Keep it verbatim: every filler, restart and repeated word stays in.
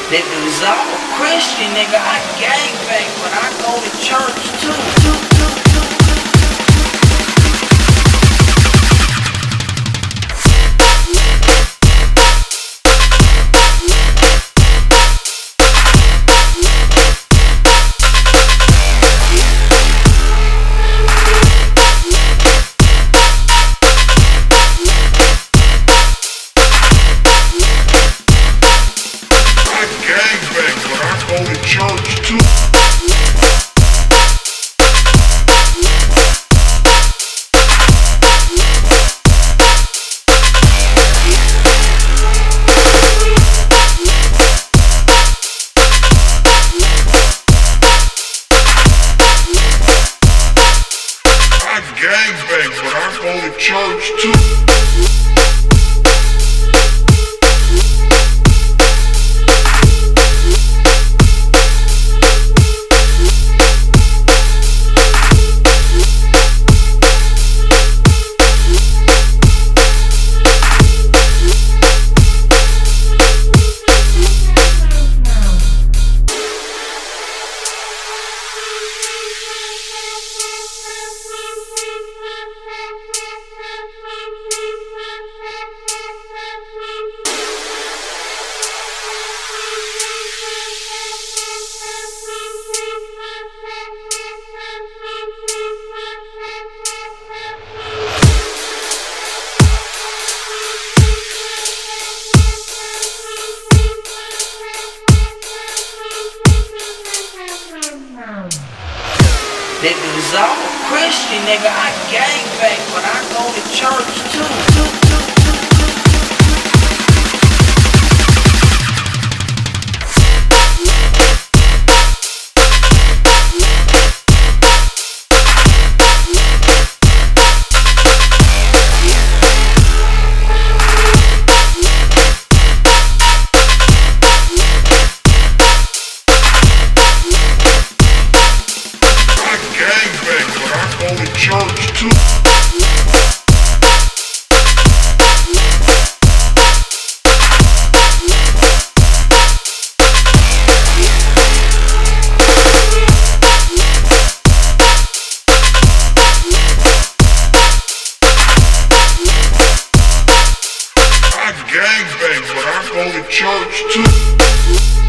That is all Christian, nigga. I gangbang, but I go to church too. too, too, too. Church too. I gangbang, but I go to church too. That is all Christian, nigga. I gangbang, but I go to church too. too, too, too, church too. I gangbang, but I go to church too.